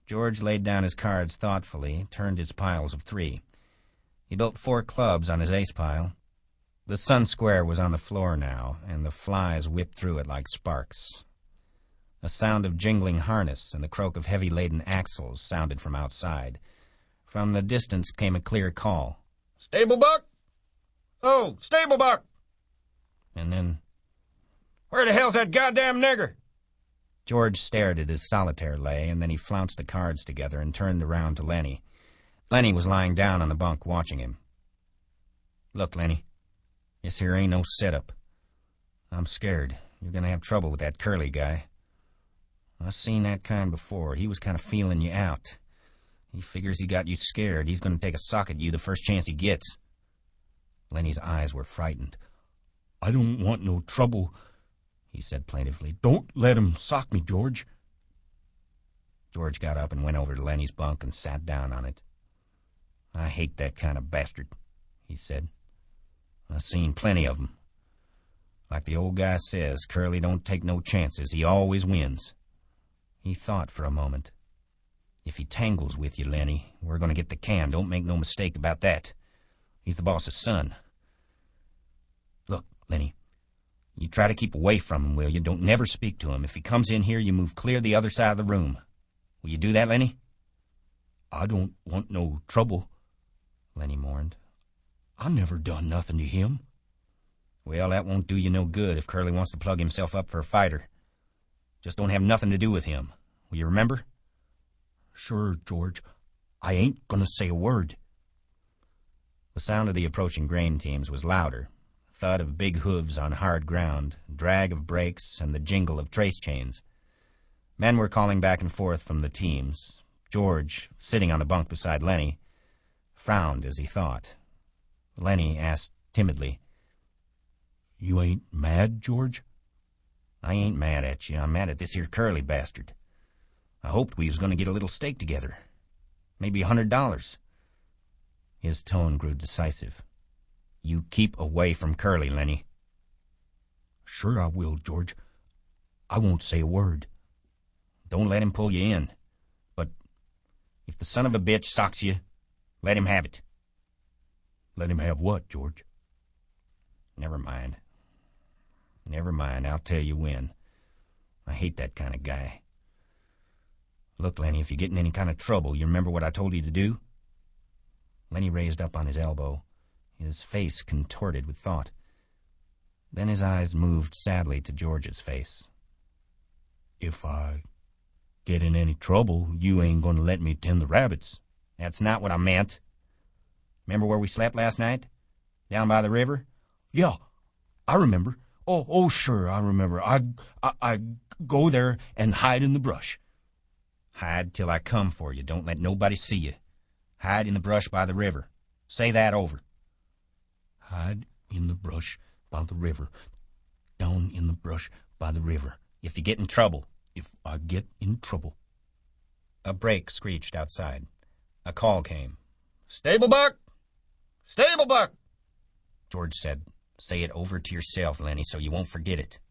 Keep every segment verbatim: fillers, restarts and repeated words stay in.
George laid down his cards thoughtfully, turned his piles of three. He built four clubs on his ace pile. The sun square was on the floor now, and the flies whipped through it like sparks. A sound of jingling harness and the croak of heavy-laden axles sounded from outside. From the distance came a clear call. "Stable-buck! Oh, stable-buck!" And then, "Where the hell's that goddamn nigger?" George stared at his solitaire lay, and then he flounced the cards together and turned around to Lenny. Lenny was lying down on the bunk watching him. "Look, Lenny, this here ain't no setup. I'm scared. You're gonna have trouble with that Curly guy. I've seen that kind before. He was kind of feeling you out. He figures he got you scared. He's gonna take a sock at you the first chance he gets." Lenny's eyes were frightened. "I don't want no trouble," he said plaintively. "Don't let him sock me, George." George got up and went over to Lenny's bunk and sat down on it. "I hate that kind of bastard," he said. "I've seen plenty of 'em. Like the old guy says, Curly don't take no chances. He always wins." He thought for a moment. "If he tangles with you, Lenny, we're going to get the can. Don't make no mistake about that. He's the boss's son. Look, Lenny, you try to keep away from him, will you? Don't never speak to him. If he comes in here, you move clear the other side of the room. Will you do that, Lenny?" "I don't want no trouble," Lenny mourned. "I never done nothing to him." "Well, that won't do you no good if Curly wants to plug himself up for a fighter. Just don't have nothing to do with him. Will you remember?" "Sure, George. I ain't gonna say a word." The sound of the approaching grain teams was louder. Thud of big hooves on hard ground, drag of brakes, and the jingle of trace chains. Men were calling back and forth from the teams. George, sitting on the bunk beside Lenny, frowned as he thought. Lenny asked timidly, "You ain't mad, George?" "I ain't mad at you. I'm mad at this here Curly bastard. I hoped we was going to get a little stake together. Maybe a hundred dollars." His tone grew decisive. "You keep away from Curly, Lenny." "Sure I will, George. I won't say a word." "Don't let him pull you in. But if the son of a bitch socks you, let him have it." "Let him have what, George?" "Never mind. Never mind. I'll tell you when. I hate that kind of guy. Look, Lenny, if you get in any kind of trouble, you remember what I told you to do?" Lenny raised up on his elbow, his face contorted with thought. Then his eyes moved sadly to George's face. "If I get in any trouble, you ain't gonna let me tend the rabbits." "That's not what I meant. Remember where we slept last night? Down by the river?" "Yeah, I remember. Oh, oh, sure, I remember. I, I, I go there and hide in the brush." "Hide till I come for you. Don't let nobody see you. Hide in the brush by the river. Say that over." "Hide in the brush by the river. Down in the brush by the river. If you get in trouble." "If I get in trouble." A brake screeched outside. A call came. "Stable-buck! Stable-buck!" George said, "Say it over to yourself, Lenny, so you won't forget it."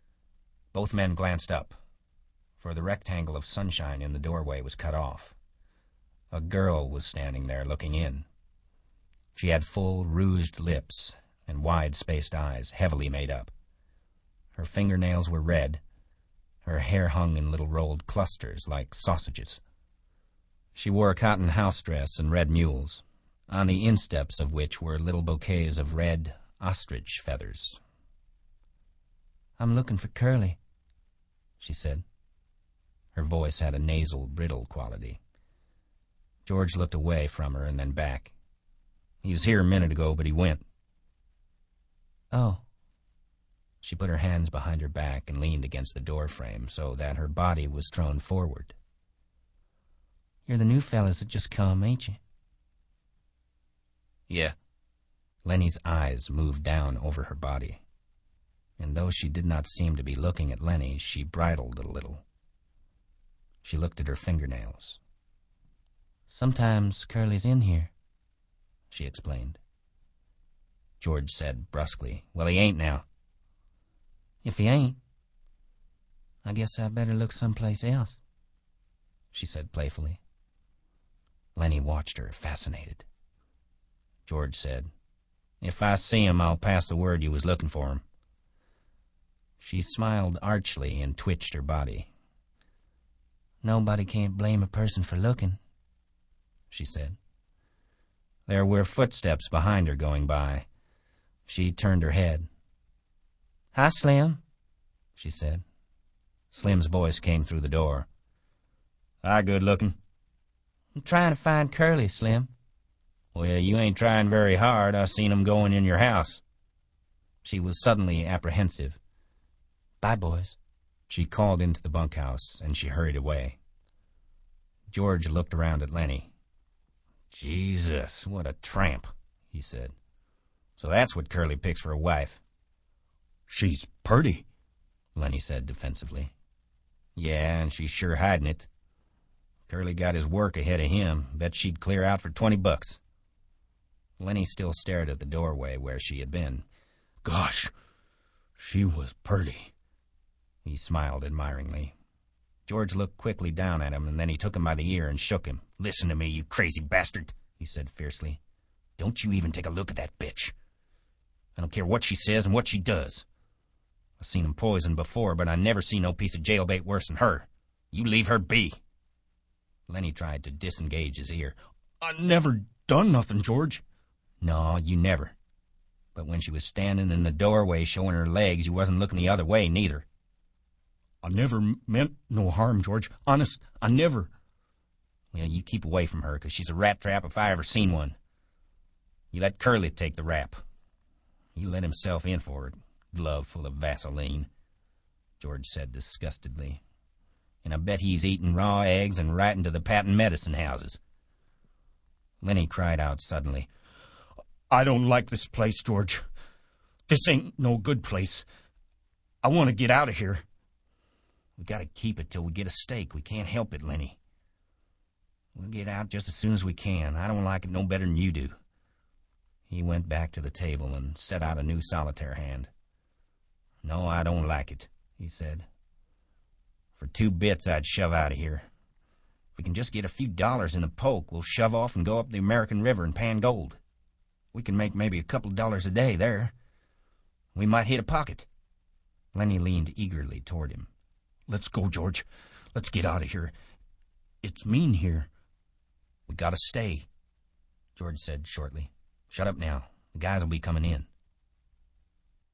Both men glanced up, for the rectangle of sunshine in the doorway was cut off. A girl was standing there looking in. She had full, rouged lips and wide-spaced eyes, heavily made up. Her fingernails were red. Her hair hung in little rolled clusters like sausages. She wore a cotton house dress and red mules, on the insteps of which were little bouquets of red ostrich feathers. "I'm looking for Curly," she said. Her voice had a nasal, brittle quality. George looked away from her and then back. "He was here a minute ago, but he went." "Oh." She put her hands behind her back and leaned against the door frame so that her body was thrown forward. "You're the new fellas that just come, ain't you?" "Yeah." Lenny's eyes moved down over her body, and though she did not seem to be looking at Lenny, she bridled a little. She looked at her fingernails. "Sometimes Curly's in here," she explained. George said brusquely, "Well, he ain't now." "If he ain't, I guess I better look someplace else." she said playfully. Lenny watched her, fascinated. George said, "If I see him, I'll pass the word you was looking for him." She smiled archly and twitched her body. "Nobody can't blame a person for looking," she said. There were footsteps behind her going by. She turned her head. "Hi, Slim," she said. Slim's voice came through the door. "Hi, good looking." "I'm trying to find Curly, Slim." "Well, you ain't trying very hard. I seen him going in your house." She was suddenly apprehensive. "Bye, boys." She called into the bunkhouse, and she hurried away. George looked around at Lenny. "Jesus, what a tramp," he said. "So that's what Curly picks for a wife." "She's purty," Lenny said defensively. "Yeah, and she's sure hiding it. Curly got his work ahead of him. Bet she'd clear out for twenty bucks. Lenny still stared at the doorway where she had been. "Gosh, she was purty." He smiled admiringly. George looked quickly down at him, and then he took him by the ear and shook him. "Listen to me, you crazy bastard," he said fiercely. "Don't you even take a look at that bitch. I don't care what she says and what she does. I've seen 'em poisoned before, but I never seen no piece of jailbait worse than her. You leave her be." Lenny tried to disengage his ear. "I never done nothing, George." "No, you never. But when she was standing in the doorway showing her legs, you wasn't looking the other way, neither." "I never meant no harm, George. Honest, I never." "Well, you keep away from her, 'cause she's a rat trap if I ever seen one. You let Curly take the rap. He let himself in for it, glove full of Vaseline," George said disgustedly. "And I bet he's eating raw eggs and writing to the patent medicine houses." Lenny cried out suddenly. "I don't like this place, George. This ain't no good place. I want to get out of here." "We gotta keep it till we get a stake. We can't help it, Lenny. We'll get out just as soon as we can. I don't like it no better than you do." He went back to the table and set out a new solitaire hand. "No, I don't like it," he said. "For two bits I'd shove out of here. If we can just get a few dollars in a poke, we'll shove off and go up the American River and pan gold. We can make maybe a couple of dollars a day there. We might hit a pocket." Lenny leaned eagerly toward him. "Let's go, George. Let's get out of here. It's mean here." "We gotta stay," George said shortly. "Shut up now. The guys will be coming in."